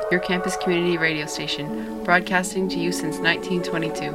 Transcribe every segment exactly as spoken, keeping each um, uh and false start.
your campus community radio station, broadcasting to you since nineteen twenty-two.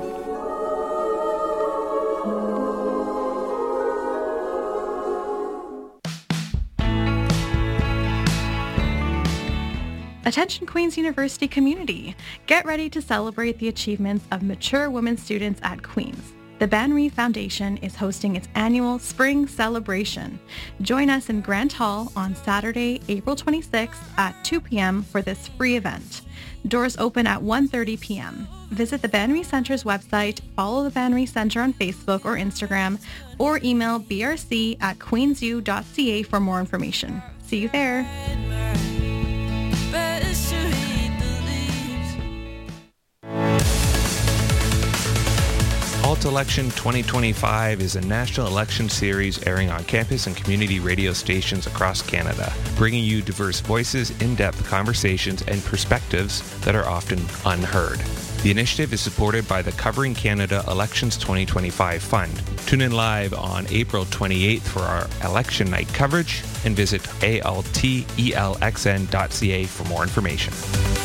Attention Queen's University community, get ready to celebrate the achievements of mature women students at Queen's. The Banri Foundation is hosting its annual Spring Celebration. Join us in Grant Hall on Saturday, April twenty-sixth at two p.m. for this free event. Doors open at one thirty p.m. Visit the Banri Center's website, follow the Banri Center on Facebook or Instagram, or email b r c at queensu dot c a for more information. See you there. Alt Election twenty twenty-five is a national election series airing on campus and community radio stations across Canada, bringing you diverse voices, in-depth conversations, and perspectives that are often unheard. The initiative is supported by the Covering Canada Elections twenty twenty-five Fund. Tune in live on April twenty-eighth for our election night coverage and visit a l t e l x n dot c a for more information.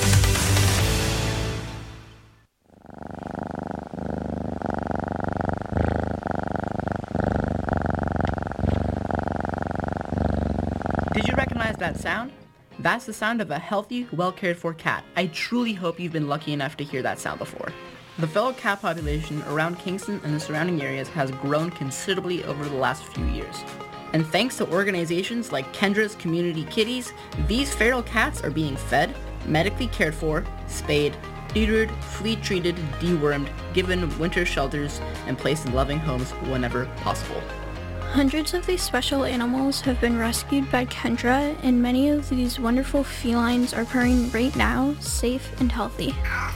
Did you recognize that sound? That's the sound of a healthy, well-cared-for cat. I truly hope you've been lucky enough to hear that sound before. The feral cat population around Kingston and the surrounding areas has grown considerably over the last few years. And thanks to organizations like Kendra's Community Kitties, these feral cats are being fed, medically cared for, spayed, neutered, flea-treated, dewormed, given winter shelters, and placed in loving homes whenever possible. Hundreds of these special animals have been rescued by Kendra, and many of these wonderful felines are purring right now, safe and healthy.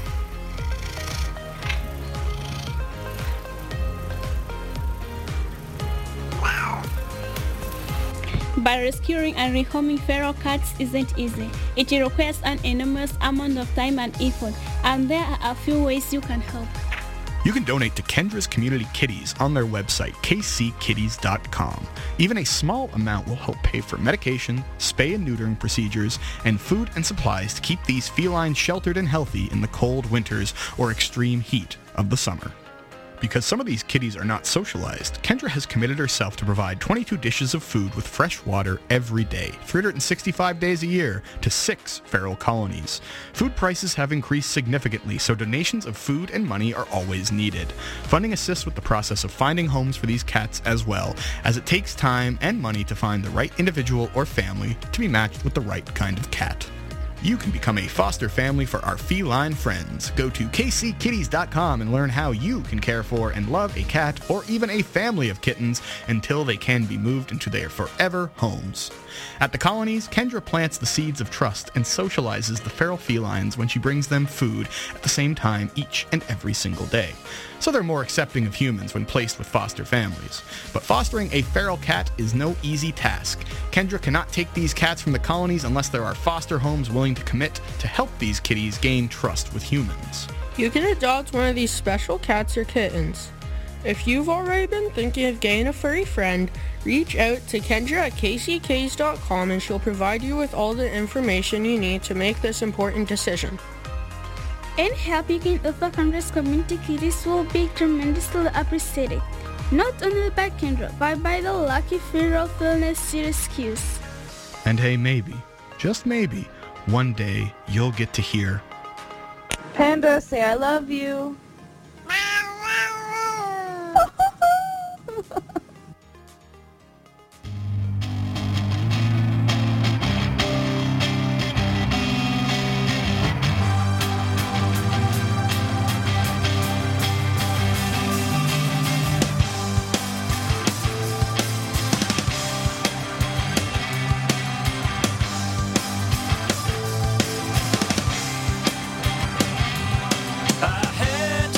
But rescuing and rehoming feral cats isn't easy. It requires an enormous amount of time and effort, and there are a few ways you can help. You can donate to Kendra's Community Kitties on their website, k c kitties dot com. Even a small amount will help pay for medication, spay and neutering procedures, and food and supplies to keep these felines sheltered and healthy in the cold winters or extreme heat of the summer. Because some of these kitties are not socialized, Kendra has committed herself to provide twenty-two dishes of food with fresh water every day, three hundred sixty-five days a year, to six feral colonies. Food prices have increased significantly, so donations of food and money are always needed. Funding assists with the process of finding homes for these cats as well, as it takes time and money to find the right individual or family to be matched with the right kind of cat. You can become a foster family for our feline friends. Go to k c kitties dot com and learn how you can care for and love a cat or even a family of kittens until they can be moved into their forever homes. At the colonies, Kendra plants the seeds of trust and socializes the feral felines when she brings them food at the same time each and every single day. So they're more accepting of humans when placed with foster families. But fostering a feral cat is no easy task. Kendra cannot take these cats from the colonies unless there are foster homes willing to commit to help these kitties gain trust with humans. You can adopt one of these special cats or kittens. If you've already been thinking of getting a furry friend, reach out to Kendra at k c kitties dot com and she'll provide you with all the information you need to make this important decision. And helping other Kendra's community kitties will be tremendously appreciated. Not only by Kendra, but by the lucky feral fearless rescues. And hey, maybe, just maybe, one day you'll get to hear Panda, say I love you. I had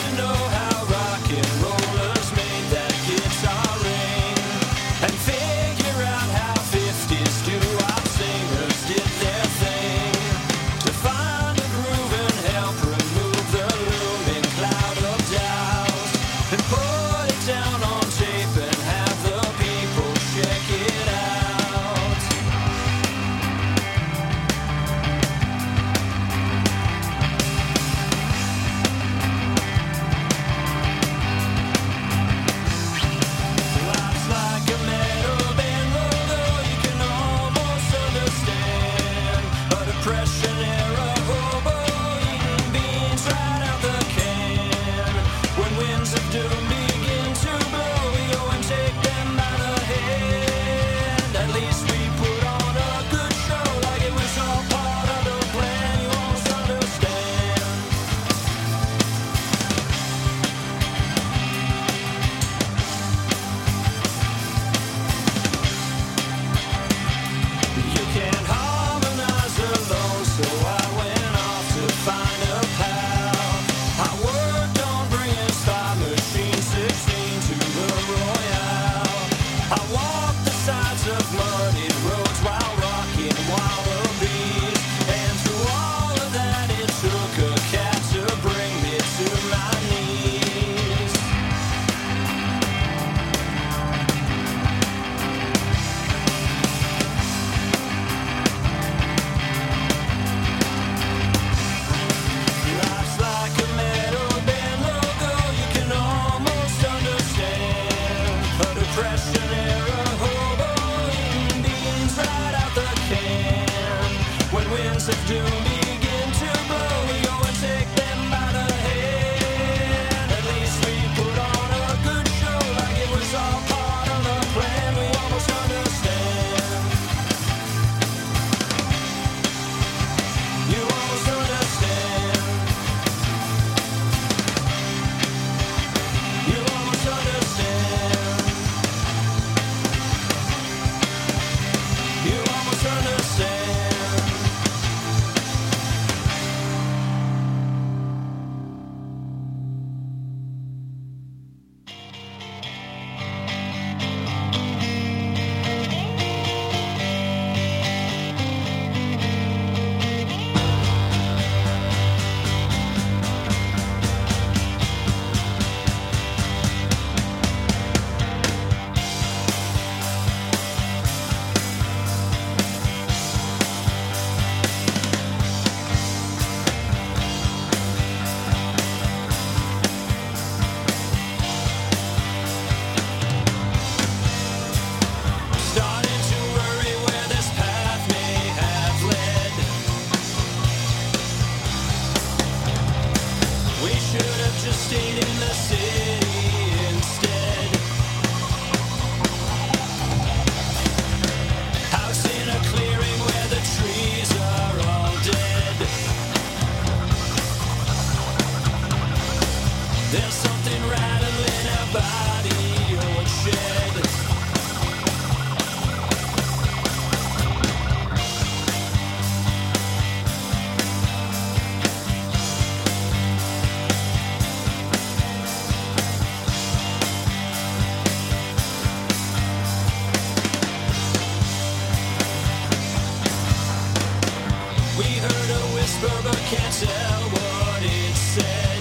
paper but can't tell what it said.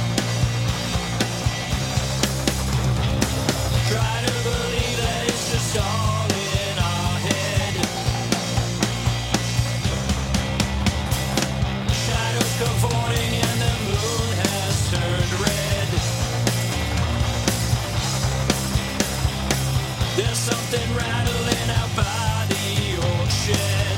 Try to believe that it's just all in our head. Shadows comforting and the moon has turned red. There's something rattling out by the old shed.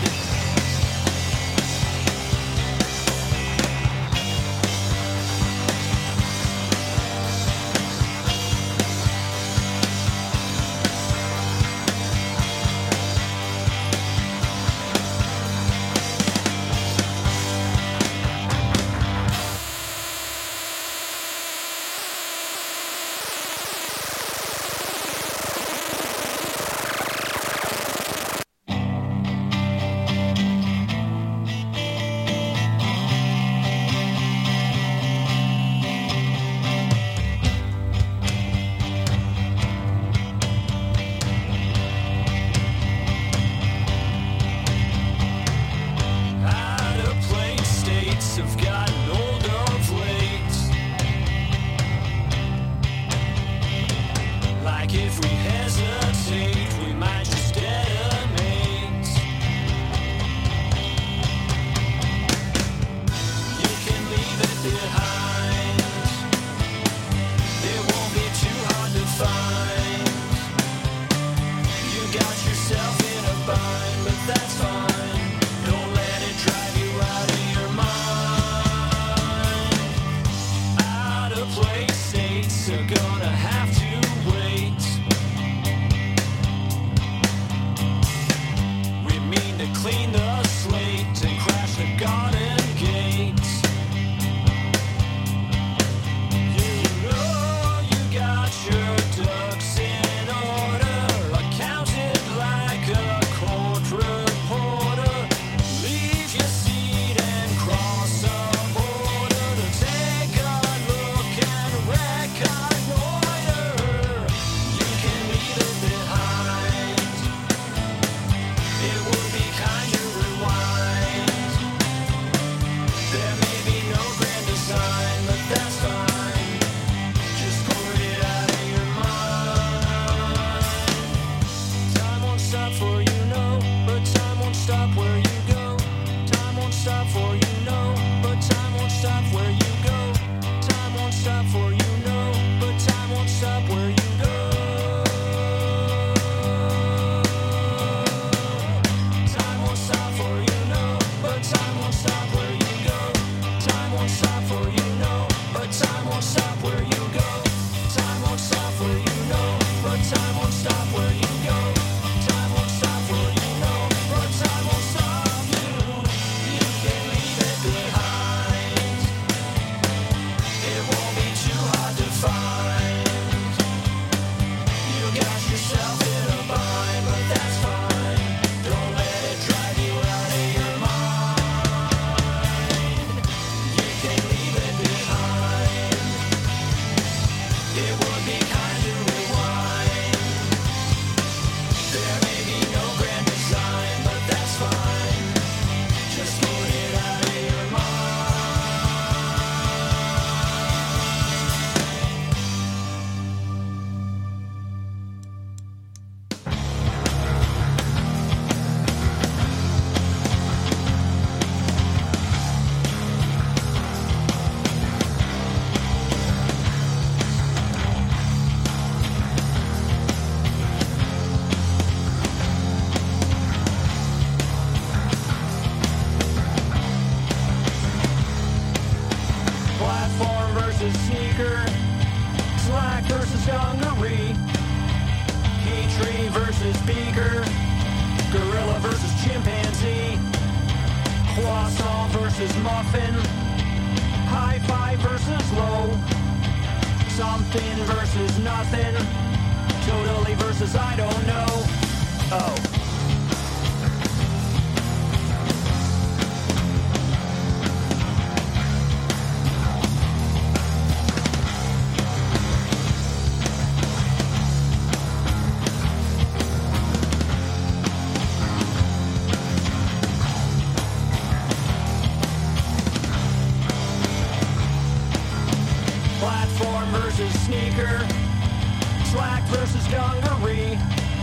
versus dungaree.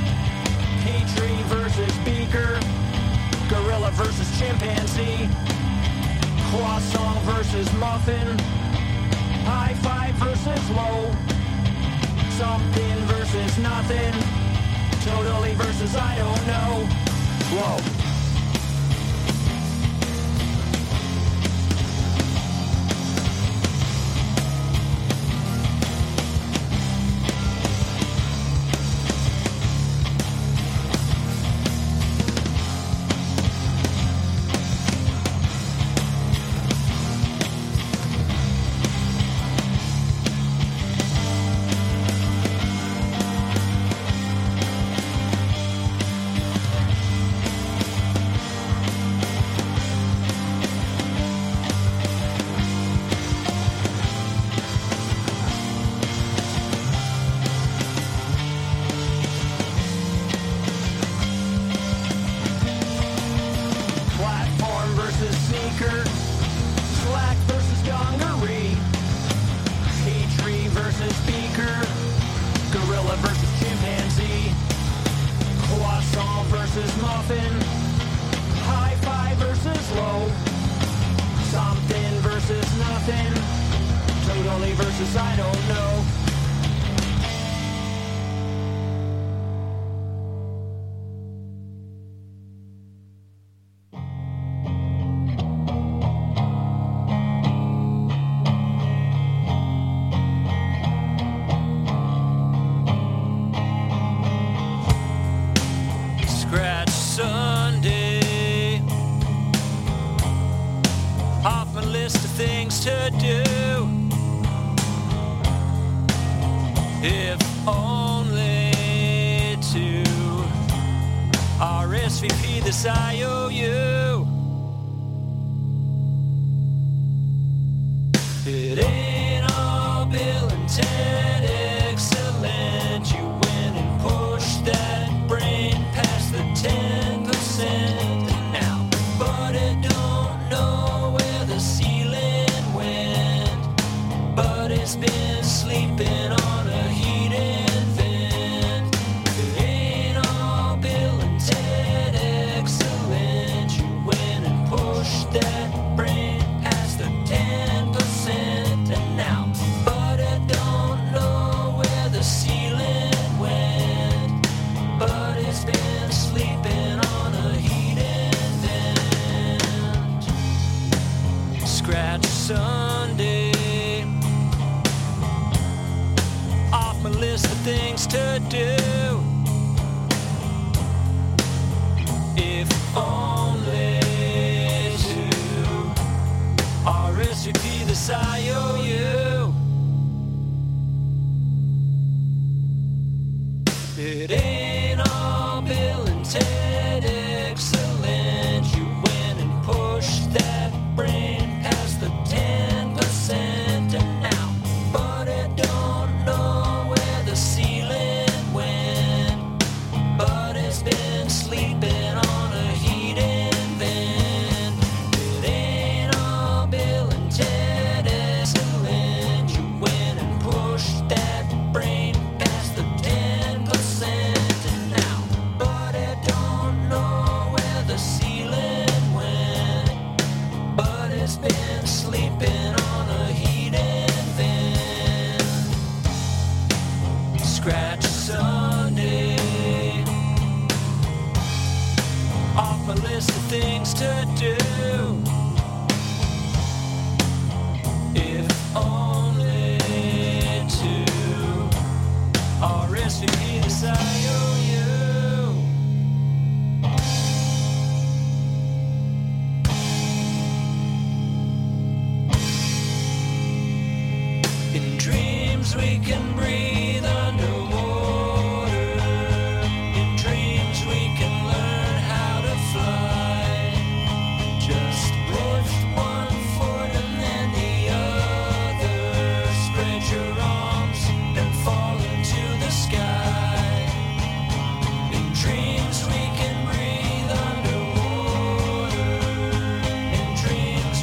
Petrie versus Beaker. Gorilla versus chimpanzee. Croissant versus muffin. High five versus low. Something versus nothing. Totally versus I don't know. Whoa.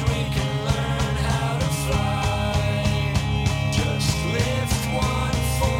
Just lift one foot.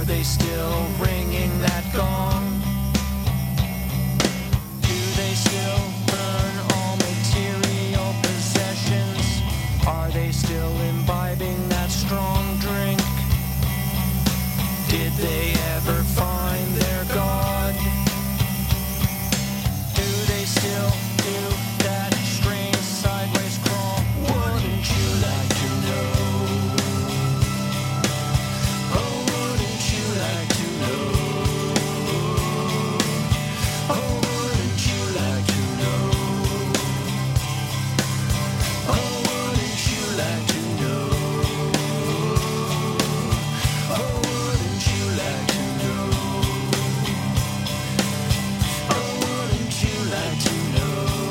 they still ringing that gong? Do they still burn all material possessions? Are they still imbibing that strong drink? Did they ever find their God? Do they still do that strange sideways crawl? Wouldn't you like to know? Oh, wouldn't you like to know? Oh, wouldn't you like to know? Oh, wouldn't you like to know? Oh, wouldn't you like to know? Oh, wouldn't you like to know?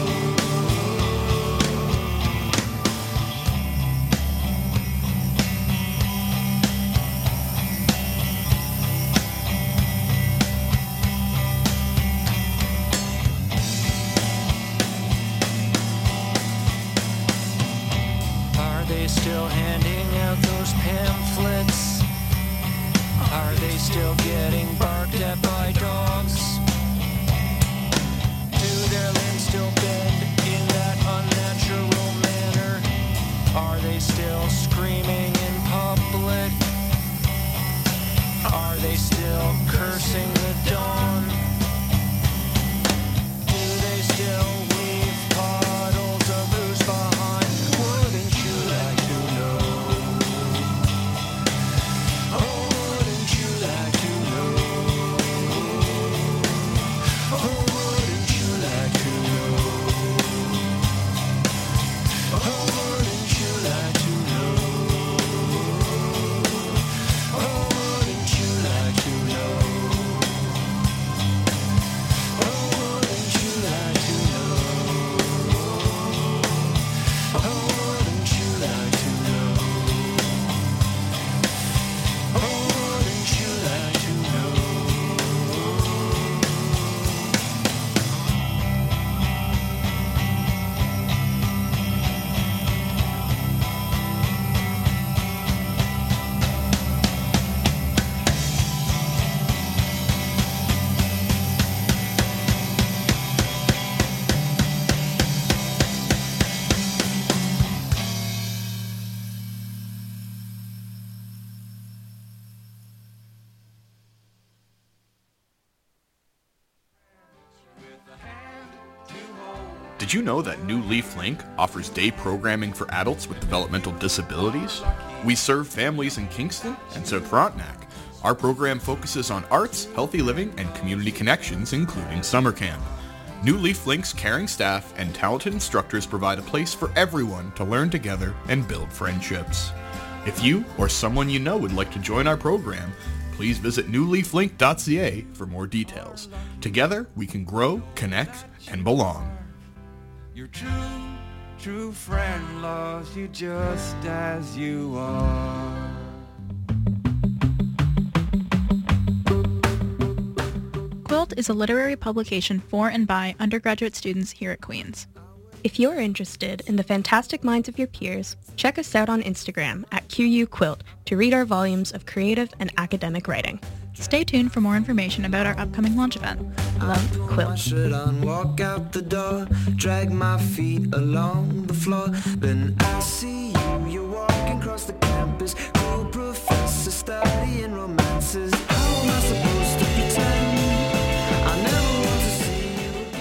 Are they still handing out those pamphlets? Are they still getting barked at by dogs? Do their limbs still bend in that unnatural manner? Are they still screaming in public? Are they still cursing the dawn? Do they still leave puddles of ooze behind? Wouldn't you like to know? Oh, wouldn't you like to know? Oh, wouldn't you like to know? Oh, wouldn't you like to know? Oh, wouldn't you like to know? Oh, wouldn't you like to know? Oh, wouldn't you like to know? Oh, wouldn't you like to know? Did you know that New Leaf Link offers day programming for adults with developmental disabilities? We serve families in Kingston and South Frontenac. Our program focuses on arts, healthy living, and community connections, including summer camp. New Leaf Link's caring staff and talented instructors provide a place for everyone to learn together and build friendships. If you or someone you know would like to join our program, please visit new leaf link dot c a for more details. Together, we can grow, connect, and belong. Your true, true friend loves you just as you are. Quilt is a literary publication for and by undergraduate students here at Queen's. If you're interested in the fantastic minds of your peers, check us out on Instagram at Q U Quilt to read our volumes of creative and academic writing. Stay tuned for more information about our upcoming launch event. Love, Quilt. Shirt on, walk out the door, drag my feet along the floor. Then I see you, you're walking across the campus, cool professor studying romances. How am I supposed to pretend I never want to see you again?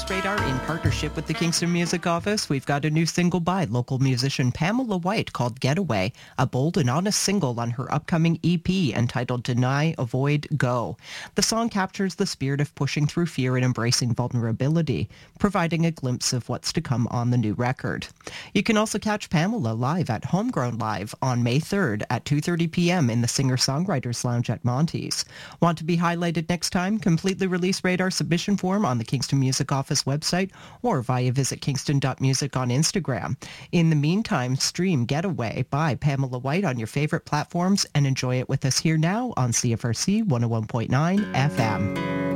Radar in partnership with the Kingston Music Office. We've got a new single by local musician Pamela White called Getaway, a bold and honest single on her upcoming E P entitled Deny, Avoid, Go. The song captures the spirit of pushing through fear and embracing vulnerability, providing a glimpse of what's to come on the new record. You can also catch Pamela live at Homegrown Live on May third at two thirty p.m. in the Singer-Songwriters Lounge at Monty's. Want to be highlighted next time? Completely release Radar submission form on the Kingston Music Office website or via visit kingston dot music on Instagram. In the meantime, stream Getaway by Pamela White on your favorite platforms and enjoy it with us here now on C F R C one oh one point nine F M.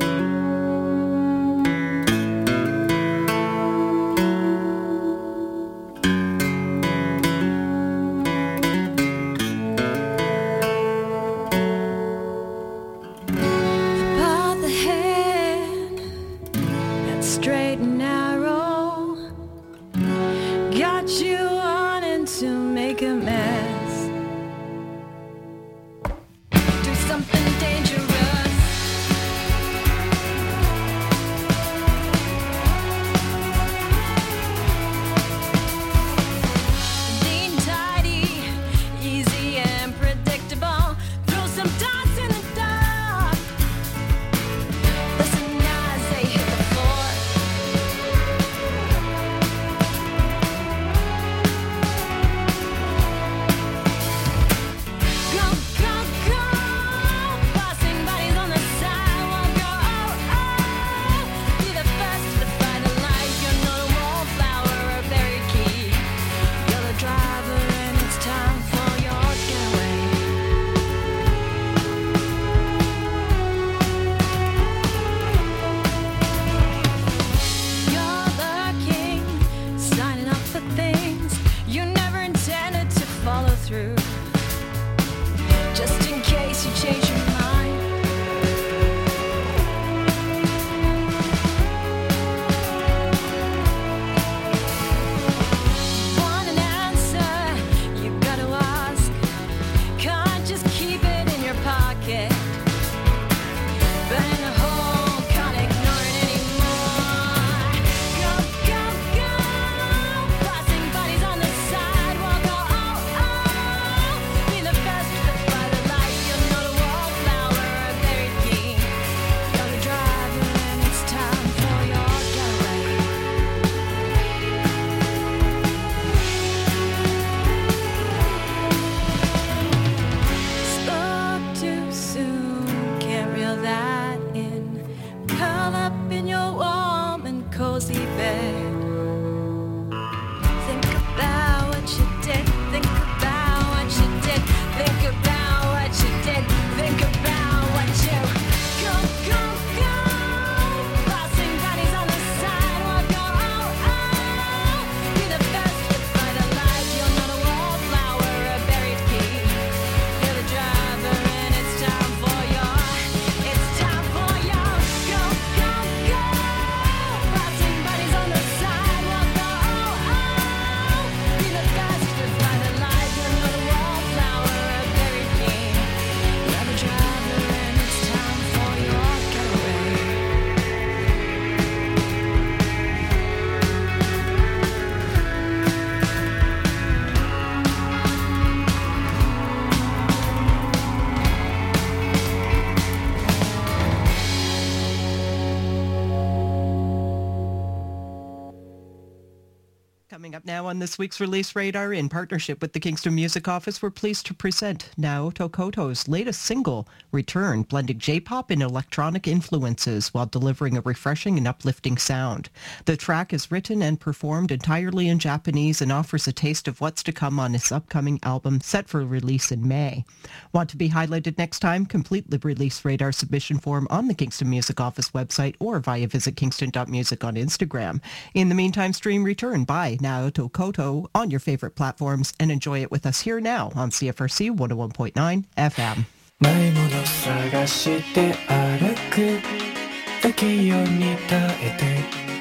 Coming up now on this week's Release Radar, in partnership with the Kingston Music Office, we're pleased to present Naoto Koto's latest single, Return, blending J-pop and electronic influences while delivering a refreshing and uplifting sound. The track is written and performed entirely in Japanese and offers a taste of what's to come on his upcoming album set for release in May. Want to be highlighted next time? Complete the Release Radar submission form on the Kingston Music Office website or via visit kingston dot music on Instagram. In the meantime, stream Return by Naoto Koto on your favorite platforms and enjoy it with us here now on C F R C one oh one point nine F M. ないもの探して歩く太陽に耐えて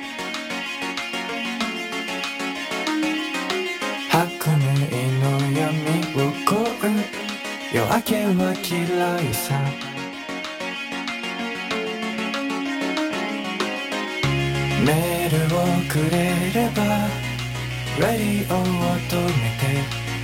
白明の闇を越え夜明けは嫌いさメールをくれればラディオを止めて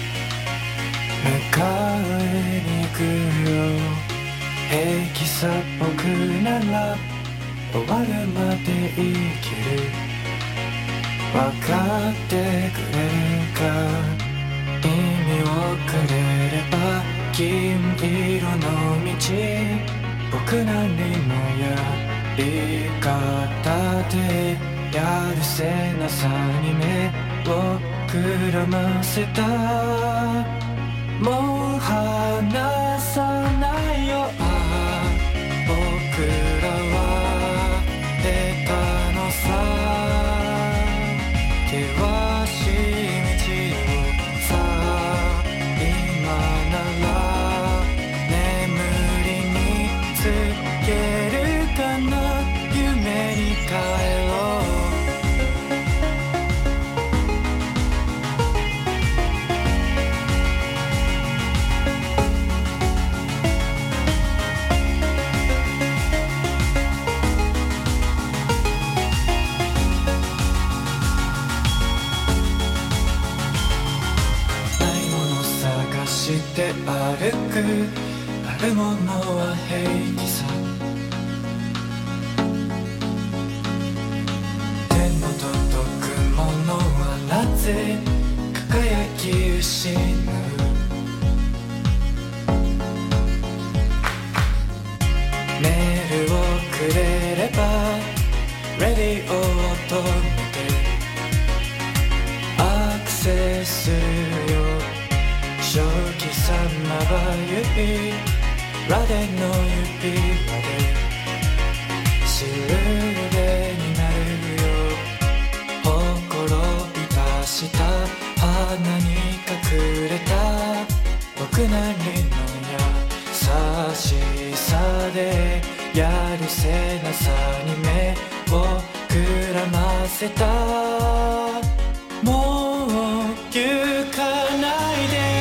迎えに行くよ。平気さ僕なら終わるまで生きる。分かってくれるか。意味をくれれば金色の道僕なりのやり方でやるせなさに目をくらませた。もう離さないよ。ああ僕らは出たのさ。険しい道をさあ今なら眠りにつけるかな。夢に帰ろう。して歩く。あるものは平気さ。手の届くものはなぜ輝き失う。メールをくれればラディオを止めてアクセスするよ。正気さまば指ラデの指輪でシルベになるよ。ほころび出した花に隠れた僕なりの優しさでやるせなさに目をくらませた。もう行かないで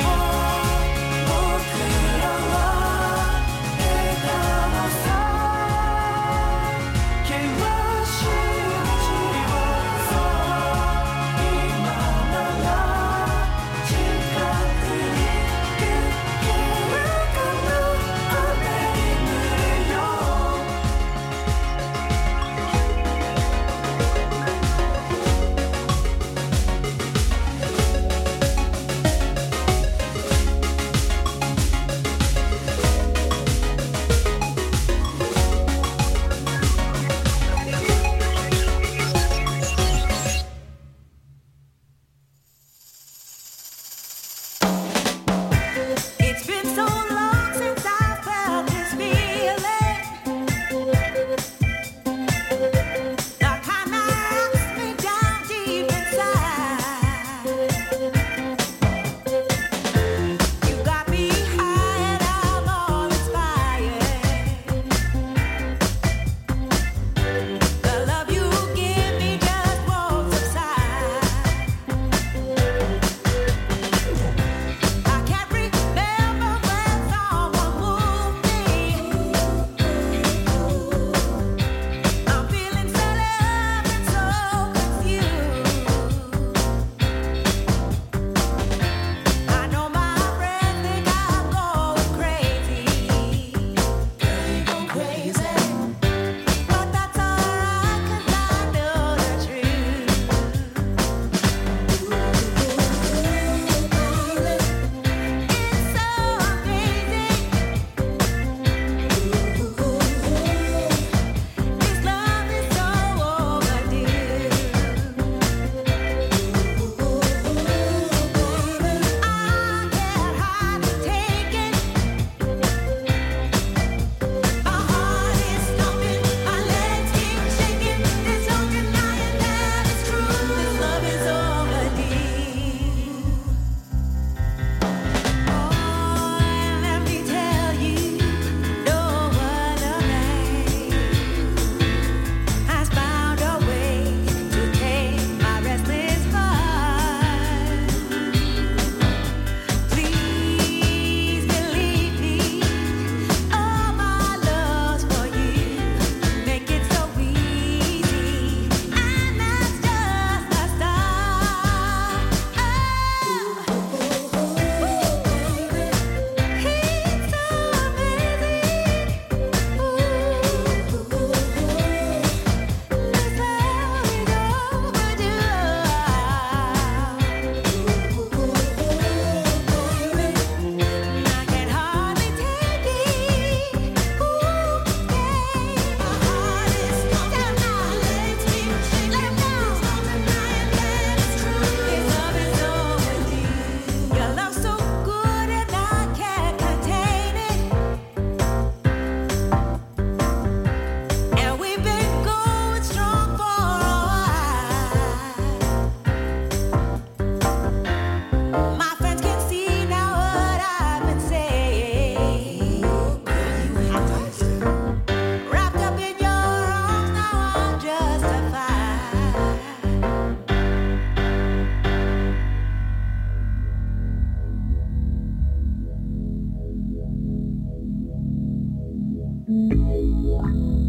you.